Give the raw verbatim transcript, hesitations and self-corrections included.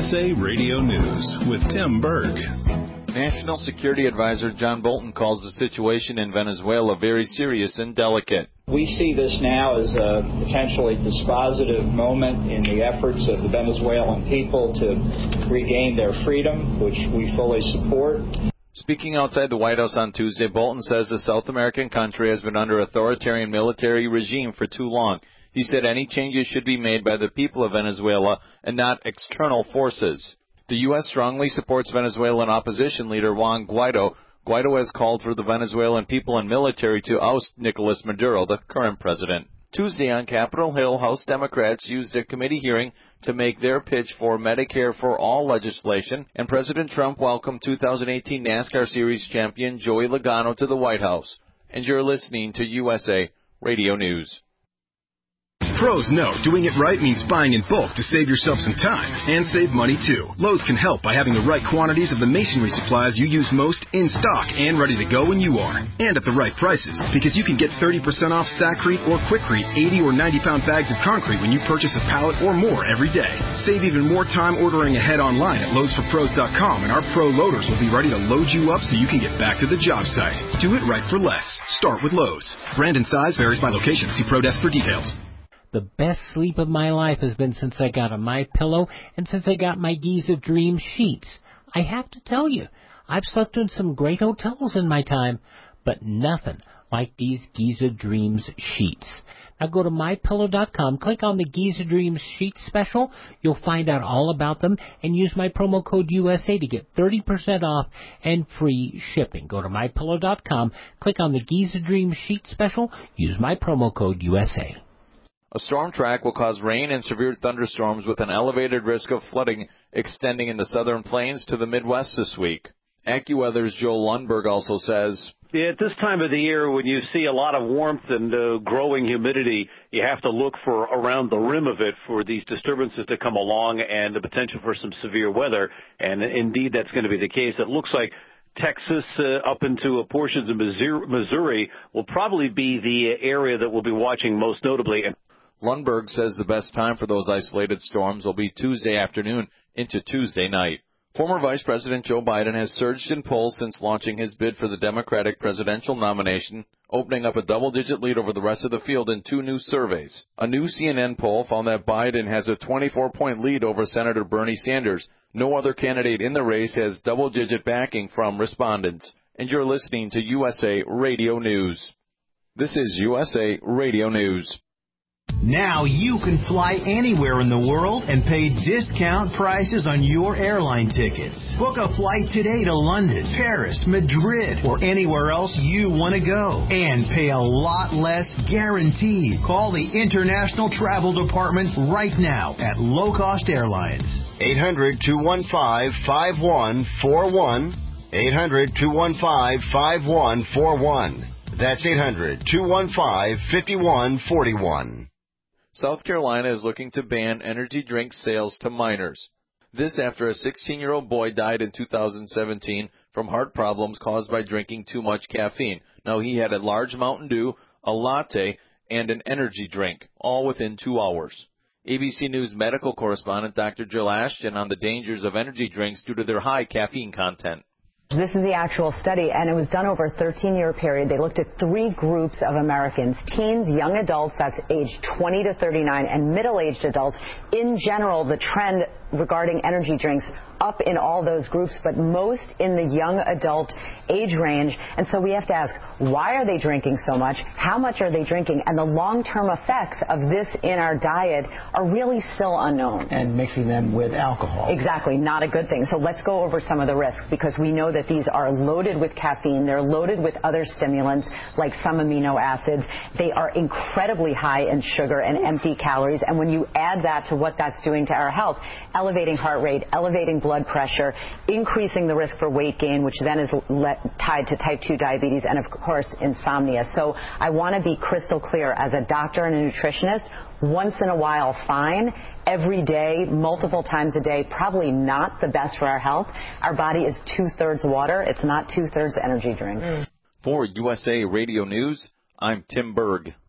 S A Radio News with Tim Berg. National Security Advisor John Bolton calls the situation in Venezuela very serious and delicate. We see this now as a potentially dispositive moment in the efforts of the Venezuelan people to regain their freedom, which we fully support. Speaking outside the White House on Tuesday, Bolton says the South American country has been under authoritarian military regime for too long. He said any changes should be made by the people of Venezuela and not external forces. The U S strongly supports Venezuelan opposition leader Juan Guaido. Guaido has called for the Venezuelan people and military to oust Nicolas Maduro, the current president. Tuesday on Capitol Hill, House Democrats used a committee hearing to make their pitch for Medicare for All legislation, and President Trump welcomed two thousand eighteen NASCAR Series champion Joey Logano to the White House. And you're listening to U S A Radio News. Pros know doing it right means buying in bulk to save yourself some time and save money too. Lowe's can help by having the right quantities of the masonry supplies you use most in stock and ready to go when you are. And at the right prices, because you can get thirty percent off Sakrete or Quikrete eighty or ninety pound bags of concrete when you purchase a pallet or more every day. Save even more time ordering ahead online at Lowe's For Pros dot com, and our pro loaders will be ready to load you up so you can get back to the job site. Do it right for less. Start with Lowe's. Brand and size varies by location. See Pro Desk for details. The best sleep of my life has been since I got a MyPillow and since I got my Giza Dream sheets. I have to tell you, I've slept in some great hotels in my time, but nothing like these Giza Dreams sheets. Now go to My Pillow dot com, click on the Giza Dreams sheet special. You'll find out all about them and use my promo code U S A to get thirty percent off and free shipping. Go to My Pillow dot com, click on the Giza Dreams sheet special, use my promo code U S A. A storm track will cause rain and severe thunderstorms with an elevated risk of flooding extending in the southern plains to the Midwest this week. AccuWeather's Joel Lundberg also says, yeah, at this time of the year, when you see a lot of warmth and uh, growing humidity, you have to look for around the rim of it for these disturbances to come along and the potential for some severe weather. And indeed, that's going to be the case. It looks like Texas uh, up into portions of Missouri will probably be the area that we'll be watching most notably. Lundberg says the best time for those isolated storms will be Tuesday afternoon into Tuesday night. Former Vice President Joe Biden has surged in polls since launching his bid for the Democratic presidential nomination, opening up a double-digit lead over the rest of the field in two new surveys. A new C N N poll found that Biden has a twenty-four point lead over Senator Bernie Sanders. No other candidate in the race has double-digit backing from respondents. And you're listening to U S A Radio News. This is U S A Radio News. Now you can fly anywhere in the world and pay discount prices on your airline tickets. Book a flight today to London, Paris, Madrid, or anywhere else you want to go. And pay a lot less guaranteed. Call the International Travel Department right now at Low Cost Airlines. eight hundred, two one five, five one four one. eight hundred, two one five, five one four one. That's eight hundred, two one five, five one four one. South Carolina is looking to ban energy drink sales to minors. This after a sixteen-year-old boy died in two thousand seventeen from heart problems caused by drinking too much caffeine. Now, he had a large Mountain Dew, a latte, and an energy drink, all within two hours. A B C News medical correspondent Doctor Jill Ashton on the dangers of energy drinks due to their high caffeine content. This is the actual study, and it was done over a thirteen-year period. They looked at three groups of Americans, teens, young adults, that's age twenty to thirty-nine, and middle-aged adults. In general, the trend regarding energy drinks up in all those groups, but most in the young adult age range. And so we have to ask, why are they drinking so much? How much are they drinking? And the long-term effects of this in our diet are really still unknown. And mixing them with alcohol. Exactly, not a good thing. So let's go over some of the risks, because we know that these are loaded with caffeine. They're loaded with other stimulants like some amino acids. They are incredibly high in sugar and empty calories. And when you add that to what that's doing to our health, elevating heart rate, elevating blood pressure, increasing the risk for weight gain, which then is let, tied to type two diabetes, and of course insomnia. So I want to be crystal clear as a doctor and a nutritionist. Once in a while, fine. Every day, multiple times a day, probably not the best for our health. Our body is two-thirds water. It's not two-thirds energy drink. For U S A Radio News, I'm Tim Berg.